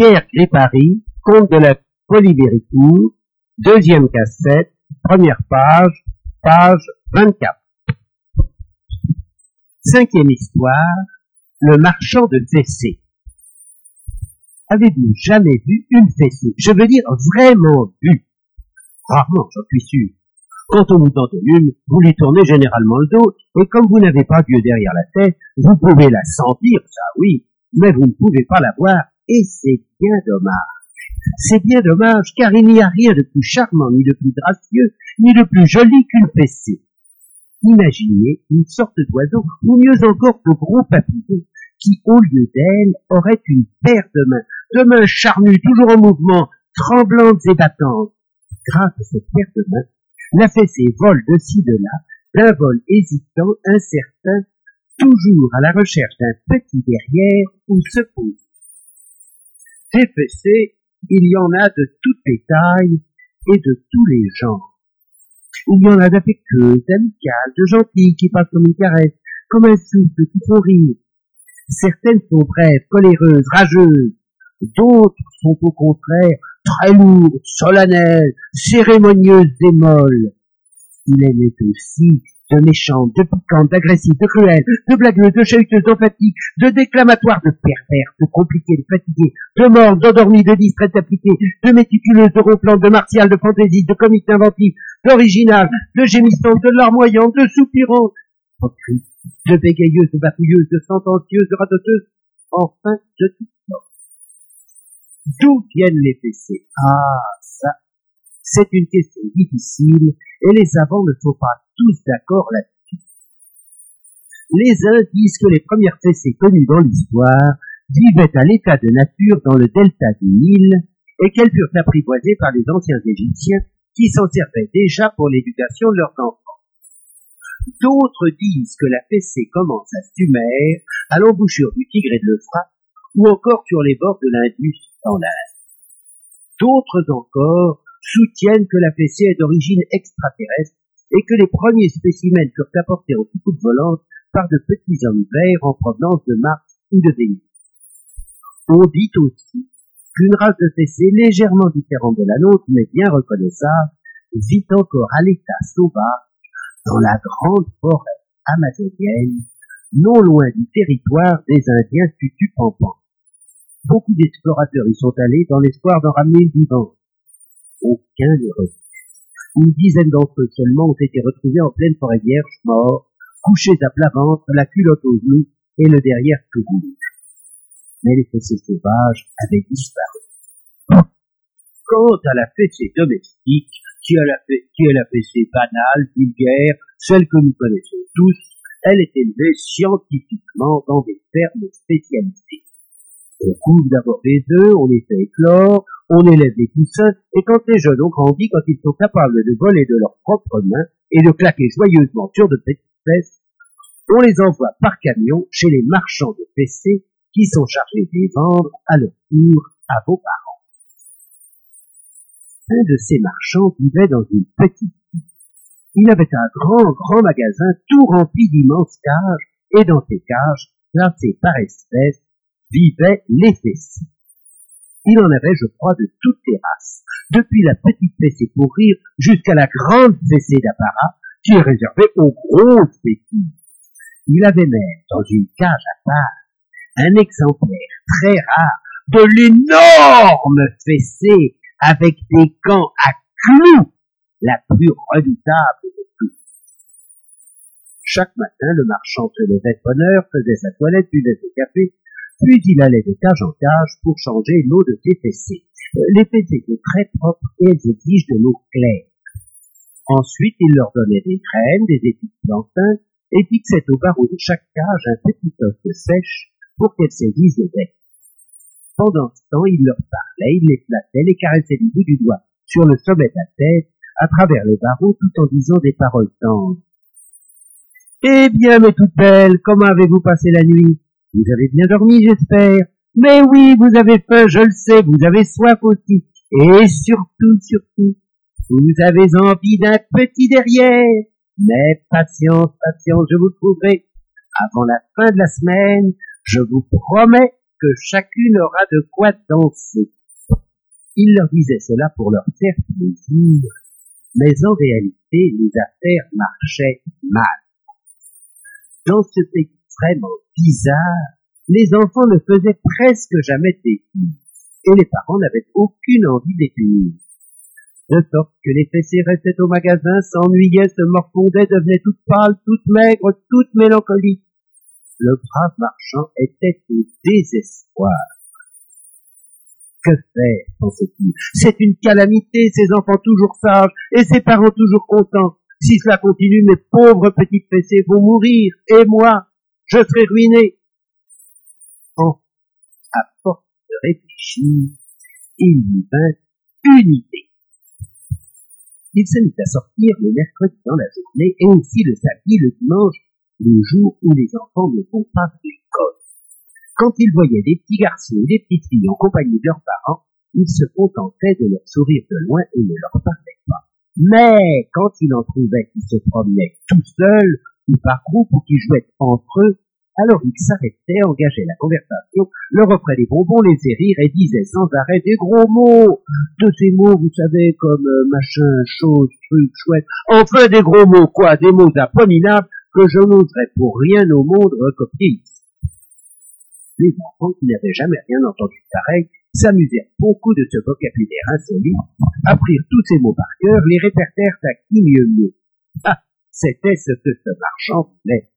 Pierre Gripari, Comte de la Folie-Véricourt, deuxième cassette, première page, page 24. Cinquième histoire, le marchand de fessées. Avez-vous jamais vu une fessée? Je veux dire vraiment vu. Rarement, j'en suis sûr. Quand on vous en donne une, vous lui tournez généralement le dos, et comme vous n'avez pas d'yeux derrière la tête, vous pouvez la sentir, ça oui, mais vous ne pouvez pas la voir, et c'est bien dommage. C'est bien dommage, car il n'y a rien de plus charmant, ni de plus gracieux, ni de plus joli qu'une fessée. Imaginez une sorte d'oiseau, ou mieux encore de gros papillon, qui, au lieu d'elle, aurait une paire de mains charnues, toujours en mouvement, tremblantes et battantes. Grâce à cette paire de mains, la fessée vole de ci de là, d'un vol hésitant, incertain, toujours à la recherche d'un petit derrière où se poser. Des fessées, il y en a de toutes les tailles et de tous les genres. Il y en a d'affectueuses, d'amicales, de gentilles qui passent comme une caresse, comme un souffle qui font rire. Certaines sont brèves, coléreuses, rageuses. D'autres sont au contraire très lourdes, solennelles, cérémonieuses et molles. Il en est aussi de méchantes, de piquantes, d'agressives, de cruelles, de blagueuses, de chahuteuses, d'emphatiques, de déclamatoires, de perverses, de compliquées, de fatiguées, de mortes, d'endormies, de distraites appliquées, de méticuleuses, de ronflantes, de martiales, de fantaisies, de comiques inventives, d'originales, de gémissantes, de larmoyantes, de soupirantes, de bégayeuses, de bafouilleuses, de sentencieuses, de ratoteuses, enfin de toutes sortes. D'où viennent les fessées? Ah, ça, c'est une question difficile et les savants ne sont pas tous d'accord là-dessus. Les uns disent que les premières fessées connues dans l'histoire vivaient à l'état de nature dans le delta du Nil et qu'elles furent apprivoisées par les anciens Égyptiens qui s'en servaient déjà pour l'éducation de leurs enfants. D'autres disent que la fessée commence à Sumer, à l'embouchure du Tigre et de l'Euphrate, ou encore sur les bords de l'Indus en Inde. D'autres encore soutiennent que la fessée est d'origine extraterrestre et que les premiers spécimens furent apportés en soucoupe volante par de petits hommes verts en provenance de Mars ou de Vénus. On dit aussi qu'une race de fessée légèrement différente de la nôtre, mais bien reconnaissable, vit encore à l'état sauvage dans la grande forêt amazonienne, non loin du territoire des Indiens Tutu-Pampan. Beaucoup d'explorateurs y sont allés dans l'espoir d'en ramener une vivante. Aucun n'est revenu. Une dizaine d'entre eux seulement ont été retrouvés en pleine forêt vierge, morts, couchés à plat ventre, la culotte aux genoux et le derrière tout rouge. Mais les fessées sauvages avaient disparu. Quant à la fessée domestique, qui est la fessée banale, vulgaire, celle que nous connaissons tous, elle est élevée scientifiquement dans des fermes spécialisées. On couve d'abord des œufs, on les fait éclore, on élève des poussins, et quand les jeunes ont grandi, quand ils sont capables de voler de leurs propres mains et de claquer joyeusement sur de petites fesses, on les envoie par camion chez les marchands de fessées qui sont chargés de les vendre à leur tour à vos parents. Un de ces marchands vivait dans une petite ville. Il avait un grand magasin tout rempli d'immenses cages, et dans ces cages, classées par espèces, vivaient les fessées. Il en avait, je crois, de toutes les races, depuis la petite fessée pour rire jusqu'à la grande fessée d'apparat, qui est réservée aux grosses fessées. Il avait même, dans une cage à part, un exemplaire très rare de l'énorme fessée avec des gants à clous, la plus redoutable de toutes. Chaque matin, le marchand se levait de bonne heure, faisait sa toilette, buvait son café, puis il allait de cage en cage pour changer l'eau de ses fessées. Les fessées sont très propres et elles exigent de l'eau claire. Ensuite, il leur donnait des graines, des épis de plantain, et fixait au barreau de chaque cage un petit os de sèche pour qu'elles saisissent le bec. Pendant ce temps, il leur parlait, il les flattait, les caressait du bout du doigt sur le sommet de la tête, à travers les barreaux, tout en disant des paroles tendres. « Eh bien, mes toutes belles, comment avez-vous passé la nuit? Vous avez bien dormi, j'espère. Mais oui, vous avez faim, je le sais, vous avez soif aussi. Et surtout, vous avez envie d'un petit derrière. Mais patience, je vous trouverai. Avant la fin de la semaine, je vous promets que chacune aura de quoi danser. Il leur disait cela pour leur faire plaisir, mais en réalité, les affaires marchaient mal. Dans ce pays vraiment bizarre, les enfants ne faisaient presque jamais de bêtises, et les parents n'avaient aucune envie de les punir. De sorte que les fessées restaient au magasin, s'ennuyaient, se morfondaient, devenaient toutes pâles, toutes maigres, toutes mélancoliques. Le brave marchand était au désespoir. Que faire, pensait-il? C'est une calamité, ces enfants toujours sages, et ces parents toujours contents. Si cela continue, mes pauvres petites fessées vont mourir, et moi, je serai ruiné. À force de réfléchir, il lui vint une idée. Il se mit à sortir le mercredi dans la journée et aussi le samedi, le dimanche, le jour où les enfants ne vont pas à l'école. Quand il voyait des petits garçons et des petites filles en compagnie de leurs parents, il se contentait de leur sourire de loin et ne leur parlait pas. Mais quand il en trouvait qui se promenaient tout seuls ou par groupe ou qui jouaient entre eux, alors il s'arrêtait, engageait la conversation, leur offrait des bonbons, les faisait rire et disait sans arrêt des gros mots. De ces mots, vous savez, comme machin, chose, truc, chouette. Enfin, des gros mots, quoi, des mots abominables que je n'oserais pour rien au monde recopier. Les enfants qui n'avaient jamais rien entendu de pareil s'amusèrent beaucoup de ce vocabulaire insolite, apprirent tous ces mots par cœur, les répertèrent à qui mieux. Ah, c'était ce que ce marchand voulait.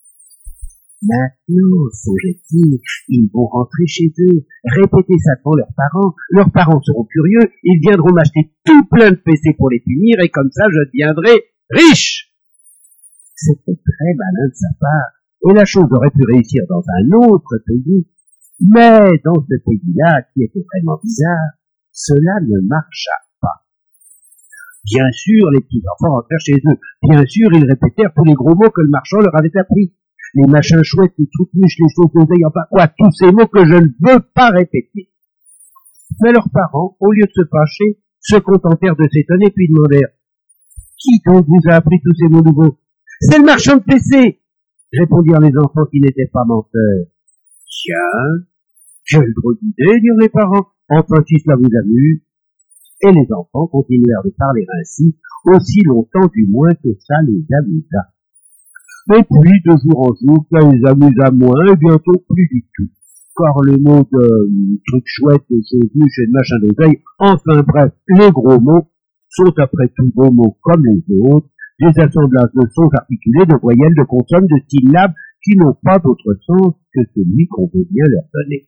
Maintenant, songeait-il, ils vont rentrer chez eux, répéter ça devant leurs parents seront curieux, ils viendront m'acheter tout plein de fessées pour les punir, et comme ça je deviendrai riche. C'était très malin de sa part, et la chose aurait pu réussir dans un autre pays, mais dans ce pays-là, qui était vraiment bizarre, cela ne marcha pas. Bien sûr, les petits enfants rentrèrent chez eux, bien sûr, ils répétèrent tous les gros mots que le marchand leur avait appris. Les machins chouettes, les trucs-muches, les choses d'oseille, enfin quoi, tous ces mots que je ne veux pas répéter. Mais leurs parents, au lieu de se fâcher, se contentèrent de s'étonner puis demandèrent « Qui donc vous a appris tous ces mots nouveaux ?»« C'est le marchand de PC !» répondirent les enfants qui n'étaient pas menteurs. « Tiens, quelle drôle d'idée, dirent les parents, enfin si cela vous amuse. » Et les enfants continuèrent de parler ainsi, aussi longtemps du moins que ça les amusa. Et puis, de jour en jour, ça les amusa moins, et bientôt plus du tout. Car les mots de trucs chouettes, de choses muches et de machin d'oseille, enfin bref, les gros mots, sont après tout beaux mots comme les autres, des assemblages de sons articulés, de voyelles, de consonnes, de syllabes, qui n'ont pas d'autre sens que celui qu'on veut bien leur donner.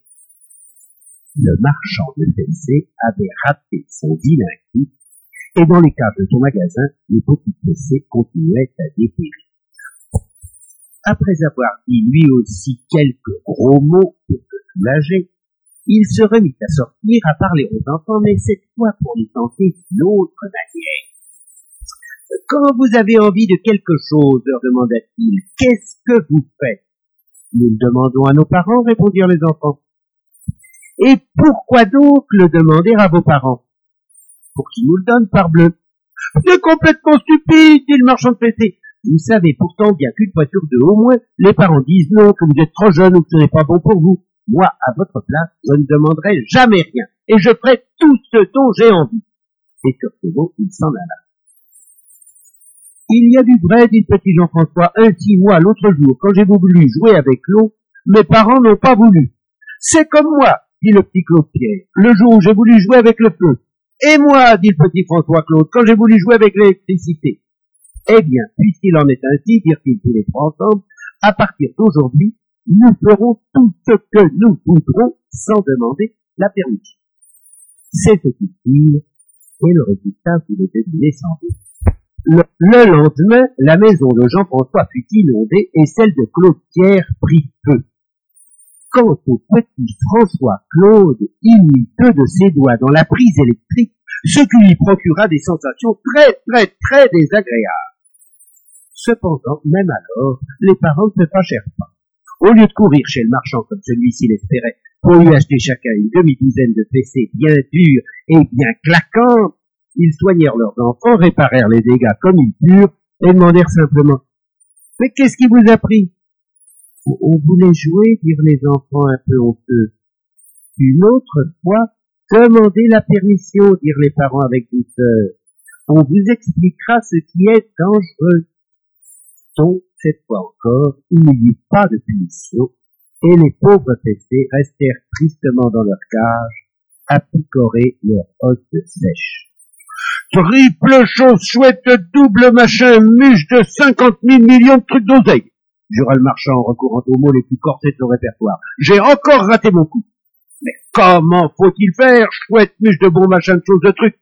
Le marchand de fessées avait raté son vilain coup, et dans les caves de son magasin, les petites fessées continuaient à dépérir. Après avoir dit lui aussi quelques gros mots pour se soulager, il se remit à sortir, à parler aux enfants, mais cette fois pour les tenter d'une autre manière. « Quand vous avez envie de quelque chose, leur demanda-t-il, qu'est-ce que vous faites ?»« Nous le demandons à nos parents, répondirent les enfants. »« Et pourquoi donc le demander à vos parents ?»« Pour qu'ils nous le donnent, parbleu. »« C'est complètement stupide, dit le marchand de fessées. Vous savez pourtant bien qu'une fois sur deux au moins, les parents disent non, que vous êtes trop jeune ou que ce n'est pas bon pour vous. Moi, à votre place, je ne demanderai jamais rien, et je ferai tout ce dont j'ai envie. » Et sur ce mot, il s'en alla. Il y a du vrai, dit le petit Jean-François, ainsi moi, l'autre jour, quand j'ai voulu jouer avec l'eau, mes parents n'ont pas voulu. C'est comme moi, dit le petit Claude Pierre, le jour où j'ai voulu jouer avec le feu. Et moi, dit le petit François Claude, quand j'ai voulu jouer avec l'électricité. Eh bien, puisqu'il en est ainsi, dirent-ils tous les trois ensemble, à partir d'aujourd'hui, nous ferons tout ce que nous voudrons sans demander la permission. C'est ce qu'ils firent, et le résultat vous le devinez sans doute. Le lendemain, la maison de Jean-François fut inondée et celle de Claude Pierre prit feu. Quant au petit François Claude, il mit deux de ses doigts dans la prise électrique, ce qui lui procura des sensations très désagréables. Cependant, même alors, les parents ne se fâchèrent pas. Au lieu de courir chez le marchand comme celui-ci l'espérait, pour lui acheter chacun une demi-douzaine de fessées bien dures et bien claquantes, ils soignèrent leurs enfants, réparèrent les dégâts comme ils purent, et demandèrent simplement « Mais qu'est-ce qui vous a pris ?»« On voulait jouer, dirent les enfants un peu honteux. Une autre fois, demandez la permission, dirent les parents avec douceur. On vous expliquera ce qui est dangereux. Donc, cette fois encore, il n'y eut pas de punition, et les pauvres fessés restèrent tristement dans leur cage, à picorer leur hôte sèche. Triple chose chouette, double machin, muche de 50 000 millions de trucs d'oseille, jura le marchand en recourant aux mots les plus corsés de son répertoire. J'ai encore raté mon coup. Mais comment faut-il faire, chouette muche de bon machin de choses de trucs?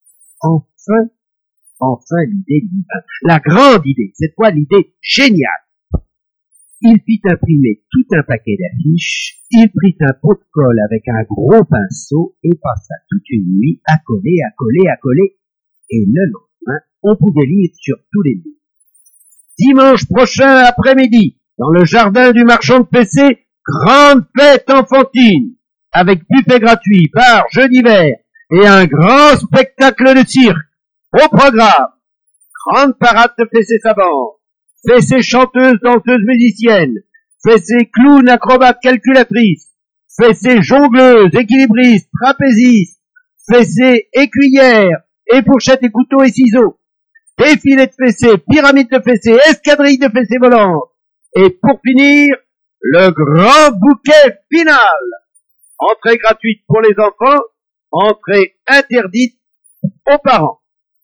Enfin l'idée lui vint. La grande idée, cette fois l'idée géniale. Il fit imprimer tout un paquet d'affiches, il prit un pot de colle avec un gros pinceau et passa toute une nuit à coller, et le lendemain, on pouvait lire sur tous les murs. Dimanche prochain après-midi, dans le jardin du marchand de PC, grande fête enfantine, avec buffet gratuit, bar, jeux d'hiver, et un grand spectacle de cirque. Au programme, grande parade de fessées savantes, fessées chanteuses, danseuses, musiciennes, fessées clowns, acrobates, calculatrices, fessées jongleuses, équilibristes, trapézistes, fessées écuyères, et fourchettes et couteaux et ciseaux, défilé de fessées, pyramide de fessées, escadrille de fessées volantes, et pour finir, le grand bouquet final. Entrée gratuite pour les enfants, entrée interdite aux parents.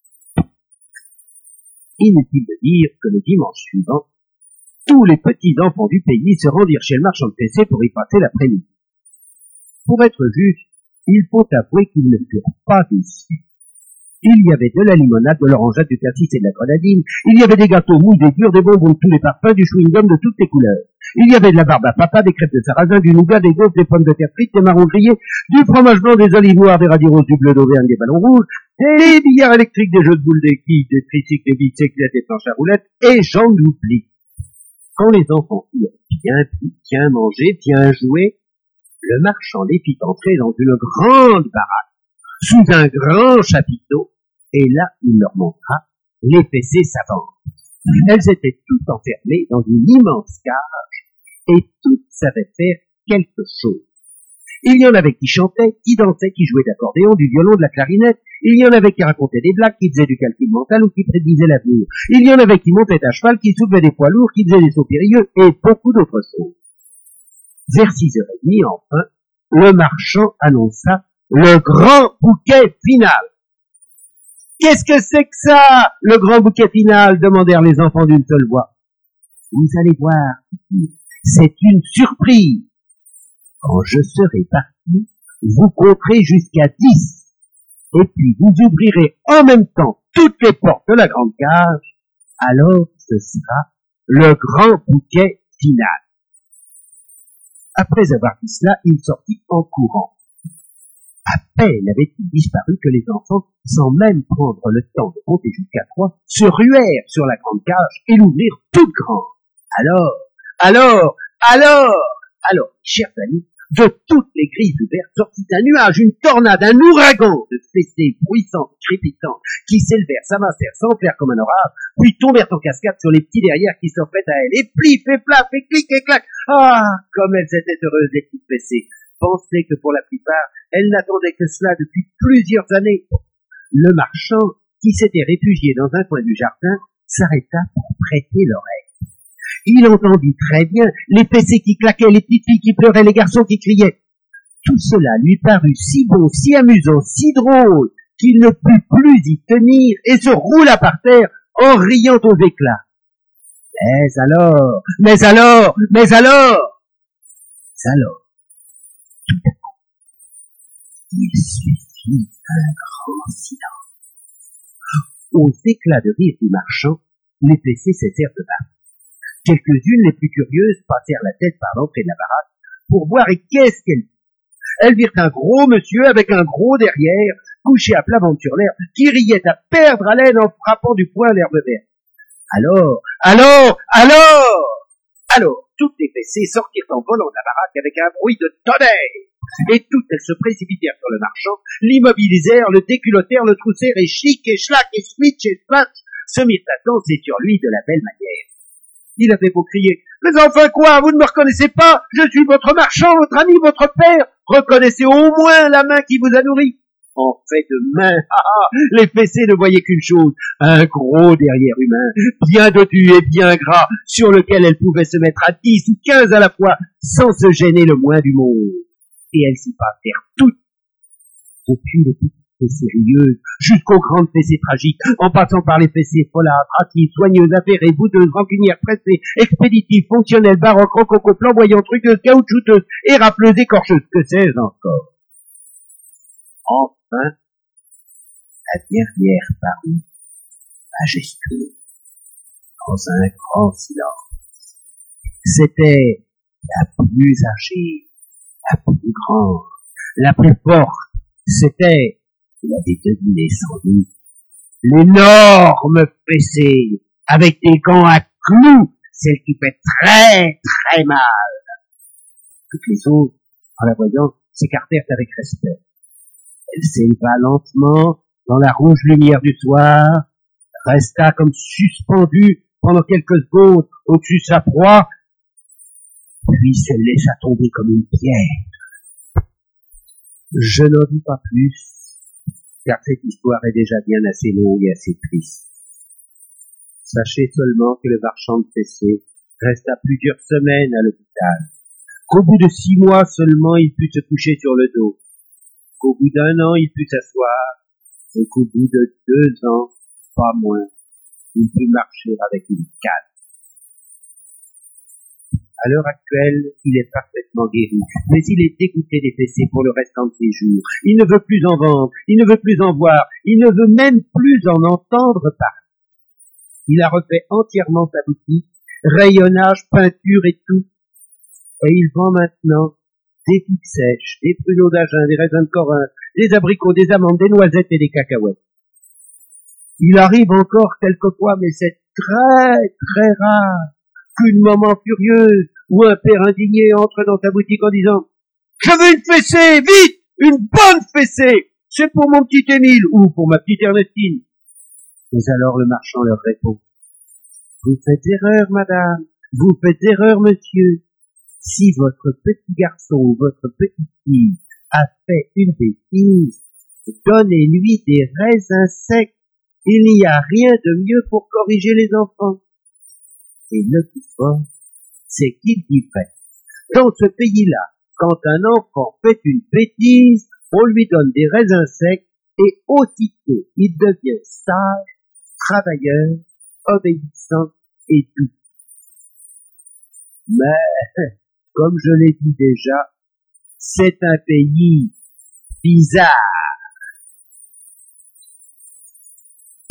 Inutile de dire que le dimanche suivant, tous les petits enfants du pays se rendirent chez le marchand de fessées pour y passer l'après-midi. Pour être juste, il faut avouer qu'ils ne furent pas déçus. Il y avait de la limonade, de l'orangeade, du cassis et de la grenadine. Il y avait des gâteaux mous, des durs, des bonbons de tous les parfums, du chewing-gum de toutes les couleurs. Il y avait de la barbe à papa, des crêpes de sarrasin, du nougat, des gaufres, des pommes de terre frites, des marrons grillés, du fromage blanc, des olives noires, des radis roses, du bleu d'Auvergne, des ballons rouges, des billards électriques, des jeux de boules, des quilles, des tricycles, des bicyclettes, des planches à roulettes, et j'en oublie. Quand les enfants eurent bien bu, bien mangé, bien joué, le marchand les fit entrer dans une grande baraque, sous un grand chapiteau, et là, il leur montra les fessées savantes. Elles étaient toutes enfermées dans une immense cage, et toutes savaient faire quelque chose. Il y en avait qui chantaient, qui dansaient, qui jouaient d'accordéon, du violon, de la clarinette. Il y en avait qui racontaient des blagues, qui faisaient du calcul mental ou qui prédisaient l'avenir. Il y en avait qui montaient à cheval, qui soulevaient des poids lourds, qui faisaient des sauts périlleux, et beaucoup d'autres choses. Vers 6h30, enfin, le marchand annonça le grand bouquet final. Qu'est-ce que c'est que ça, le grand bouquet final? Demandèrent les enfants d'une seule voix. Vous allez voir, c'est une surprise. Quand je serai parti, vous compterez jusqu'à 10, et puis vous ouvrirez en même temps toutes les portes de la grande cage, alors ce sera le grand bouquet final. Après avoir dit cela, il sortit en courant. À peine avait-il disparu que les enfants, sans même prendre le temps de compter jusqu'à 3, se ruèrent sur la grande cage et l'ouvrirent toute grande. Alors, chers amis, de toutes les grilles ouvertes sortit un nuage, une tornade, un ouragan de fessées bruissantes, crépitantes, qui s'élevèrent, s'amassèrent, s'enflèrent comme un orage, puis tombèrent en cascade sur les petits derrières qui s'offraient à elles, et plif, et plaf, et clic, et clac. Ah, comme elles étaient heureuses, les petites fessées. Pensaient que pour la plupart, elles n'attendaient que cela depuis plusieurs années. Le marchand, qui s'était réfugié dans un coin du jardin, s'arrêta pour prêter l'oreille. Il entendit très bien les fessées qui claquaient, les petites filles qui pleuraient, les garçons qui criaient. Tout cela lui parut si bon, si amusant, si drôle, qu'il ne put plus y tenir et se roula par terre en riant aux éclats. Mais alors, tout à coup, il suffit un grand silence. Aux éclats de rire du marchand, les fessées cessèrent de battre. Quelques-unes, les plus curieuses, passèrent la tête par l'entrée de la baraque pour voir et qu'est-ce qu'elles virent. Elles virent un gros monsieur avec un gros derrière, couché à plat ventre sur l'herbe, qui riait à perdre haleine en frappant du poing l'herbe verte. Alors, toutes les fessées sortirent en volant de la baraque avec un bruit de tonnerre. Et toutes elles se précipitèrent sur le marchand, l'immobilisèrent, le déculottèrent, le troussèrent, et chic, et schlac, et switch, et splatch, se mirent à danser sur lui de la belle manière. Il avait beau crier « Mais enfin quoi, vous ne me reconnaissez pas? Je suis votre marchand, votre ami, votre père. Reconnaissez au moins la main qui vous a nourri. En fait de main, les fessées ne voyaient qu'une chose, un gros derrière humain, bien dodu et bien gras, sur lequel elle pouvait se mettre à 10 ou 15 à la fois, sans se gêner le moins du monde. Et elle s'y passèrent toutes, depuis les petites fessées rieuses, jusqu'aux grandes fessées tragiques, en passant par les fessées folâtres, hâtives, soigneuses, affairées, boudeuses, rancunières, pressées, expéditives, fonctionnelles, baroques, rococo, flamboyantes, truqueuses, caoutchouteuses, érafleuses, écorcheuses, que sais-je encore. Enfin, la dernière parut, majestueuse, dans un grand silence. C'était la plus âgée, la plus grande, la plus forte. C'était, vous l'avez deviné sans doute, l'énorme fessée, avec des gants à clous, celle qui fait très, très mal. Toutes les autres, en la voyant, s'écartèrent avec respect. Elle s'éleva lentement dans la rouge lumière du soir, resta comme suspendue pendant quelques secondes au-dessus de sa proie, puis se laissa tomber comme une pierre. Je n'en dis pas plus, car cette histoire est déjà bien assez longue et assez triste. Sachez seulement que le marchand de fessées resta plusieurs semaines à l'hôpital, qu'au bout de 6 mois seulement il put se coucher sur le dos, qu'au bout d'1 an il put s'asseoir, et qu'au bout de 2 ans, pas moins, il put marcher avec une canne. À l'heure actuelle, il est parfaitement guéri, mais il est dégoûté des fessées pour le restant de ses jours. Il ne veut plus en vendre, il ne veut plus en voir, il ne veut même plus en entendre parler. Il a refait entièrement sa boutique, rayonnage, peinture et tout, et il vend maintenant des figues sèches, des pruneaux d'Agen, des raisins de Corinthe, des abricots, des amandes, des noisettes et des cacahuètes. Il arrive encore quelquefois, mais c'est très, très rare, qu'une maman furieuse ou un père indigné entre dans sa boutique en disant « Je veux une fessée, vite, une bonne fessée, c'est pour mon petit Émile ou pour ma petite Ernestine. » Mais alors le marchand leur répond « Vous faites erreur, madame, vous faites erreur, monsieur. Si votre petit garçon ou votre petite fille a fait une bêtise, donnez-lui des raisins secs. Il n'y a rien de mieux pour corriger les enfants. » Et le plus fort, c'est qu'il dit vrai. Dans ce pays-là, quand un enfant fait une bêtise, on lui donne des raisins secs et aussitôt il devient sage, travailleur, obéissant et doux. Mais, comme je l'ai dit déjà, c'est un pays bizarre.